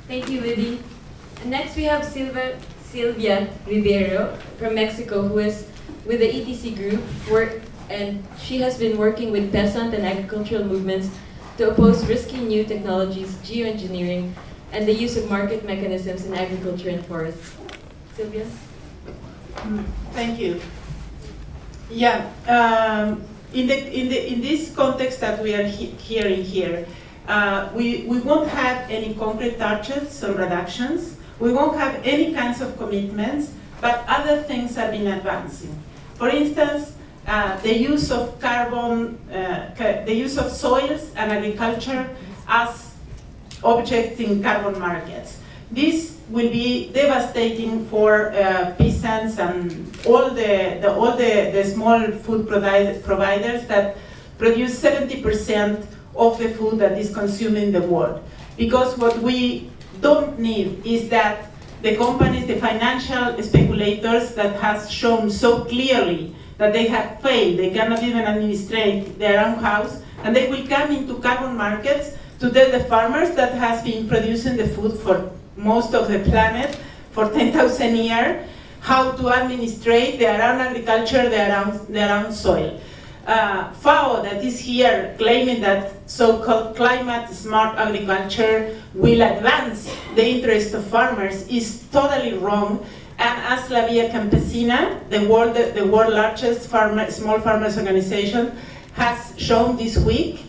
Thank you, Liddy. And next we have Silvia Rivero from Mexico, who is with the ETC group, and she has been working with peasant and agricultural movements to oppose risky new technologies, geoengineering, and the use of market mechanisms in agriculture and forests. Silvia? Thank you. Yeah, in this context that we are hearing here, we won't have any concrete targets or reductions. We won't have any kinds of commitments, but other things have been advancing. For instance, the use of carbon, the use of soils and agriculture as objects in carbon markets. This will be devastating for peasants and all the small food providers that produce 70% of the food that is consumed in the world. Because what we don't need is that the companies, the financial speculators that has shown so clearly that they have failed, they cannot even administrate their own house, and they will come into carbon markets to tell the farmers that has been producing the food for most of the planet for 10,000 years, how to administrate their own agriculture, their own soil. FAO, that is here claiming that so-called climate-smart agriculture will advance the interest of farmers, is totally wrong. And as La Via Campesina, the world's largest small farmers organization, has shown this week,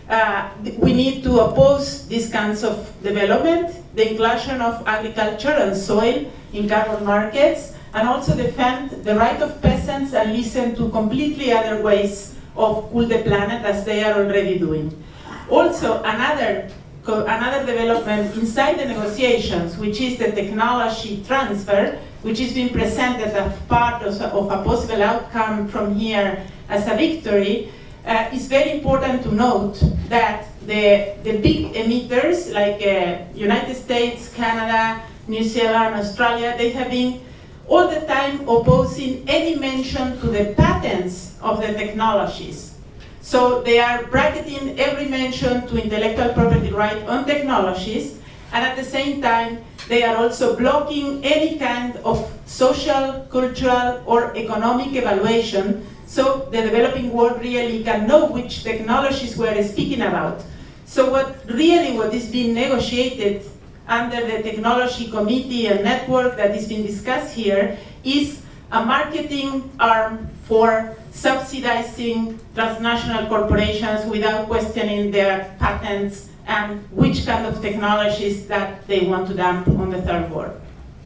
we need to oppose these kinds of development, the inclusion of agriculture and soil in carbon markets, and also defend the right of peasants and listen to completely other ways of cool the planet as they are already doing. Also, another development inside the negotiations, which is the technology transfer, which is being presented as part of a possible outcome from here as a victory, it's very important to note that the big emitters like United States, Canada, New Zealand, Australia, they have been all the time opposing any mention to the patents of the technologies. So they are bracketing every mention to intellectual property right on technologies, and at the same time, they are also blocking any kind of social, cultural, or economic evaluation, so the developing world really can know which technologies we're speaking about. So what is being negotiated under the technology committee and network that is being discussed here is a marketing arm for subsidizing transnational corporations without questioning their patents and which kind of technologies that they want to dump on the third world.